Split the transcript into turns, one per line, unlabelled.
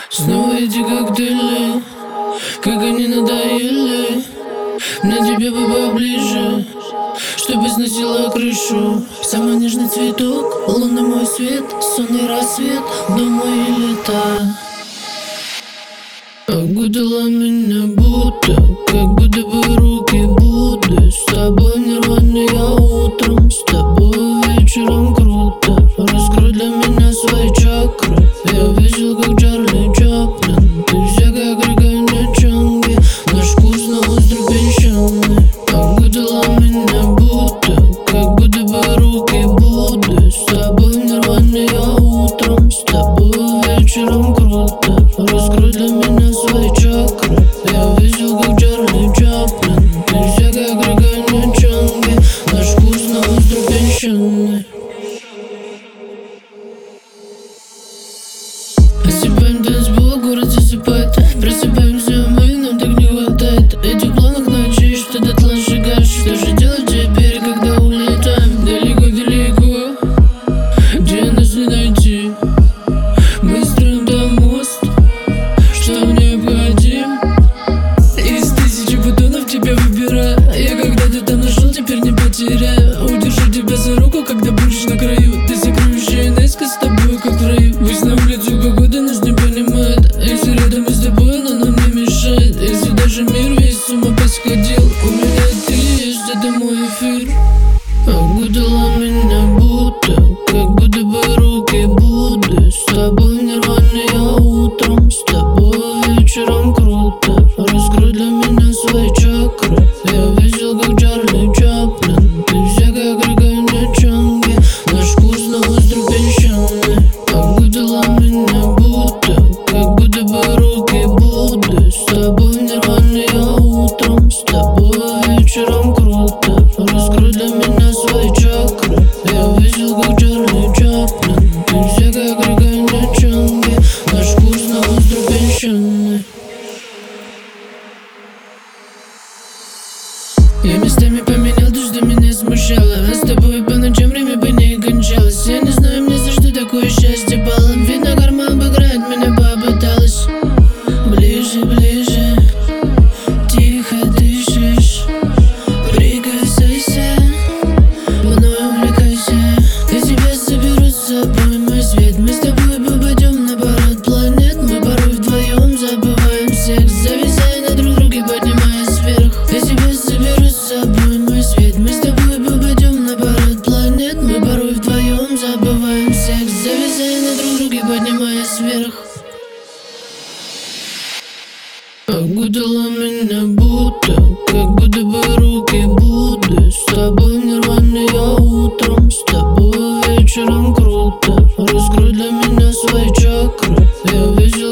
Снова эти коктейли, как они надоели. Мне тебе бы поближе, чтобы сносила крышу. Самый нежный цветок, лунный мой свет, сонный рассвет, дом мои лета. Окутала меня будто, как будто бы руки Будды. С тобой нирвана я утром, с тобой вечером круто. Раскрой для меня свои чакры, я весел как Чарли Чаплин. Ты вся как река Нячанги, наш вкус на остров песчаный. Окутала меня будто, как будто бы руки Будды. С тобой нирвана я утром, с тобой вечером круто. Раскрой для меня свои чакры, я весел как Чарли Чаплин. Ты вся как река Нячанги, наш вкус на остров песчаный. Осыпаем танцпол, город засыпает. Просыпаемся мы, нам так не хватает этих планов ночей, что дотла сжигаешь. Что же делать теперь, когда улетаем далеко-далеко, где нас не найти? Мы строим там мост, что необходим. Из тысячи бутонов тебя выбираю. Я когда-то там нашел, теперь не потеряю. Удержу тебя за руку, когда будешь на краю. Ты сокровища Неска, с тобой как в раю. Пусть на улицу погода нас не понимает. Если рядом с тобой, она нам не мешает. Если даже мир весь с ума посходил, у меня ты есть, это мой эфир. Окутала меня будто, как будто бы руки Будды. С тобой нирвана я утром, с тобой вечером круто. Раскрой для меня свои чакры, я весел как Чарли Чаплин. Ты вся как река Нячанги, наш вкус на остров песчаный. Окутала меня будто, как будто бы руки Будды. С тобой нирвана я утром, с тобой вечером круто. Раскрой для меня свои чакры, я весел как Чарли Чаплин. Ты вся как река Нячанги, наш вкус на остров песчаный. Я местами поменял то, что меня смущало. А с тобой по ночам время бы не кончалось. Я не знаю, мне за что такое счастье пало. Видно, карма обыграть меня попыталась. Ближе, ближе, тихо дышишь. Прикасайся, мной увлекайся. Я тебя заберу с собой, мой свет. Мы с тобой попадем на парад планет. Мы порой вдвоем забываем всех, зависая на друг друге, поднимаясь вверх. Я тебя заберу с собой, мой свет. Мы с тобой попадем на парад планет. Мы порой вдвоем забываем всех, зависая на друг друге, поднимаясь вверх. Окутала меня будто, как будто бы руки Будды. С тобой нирвана я утром, с тобой вечером круто. Раскрой для меня свои чакры, я весел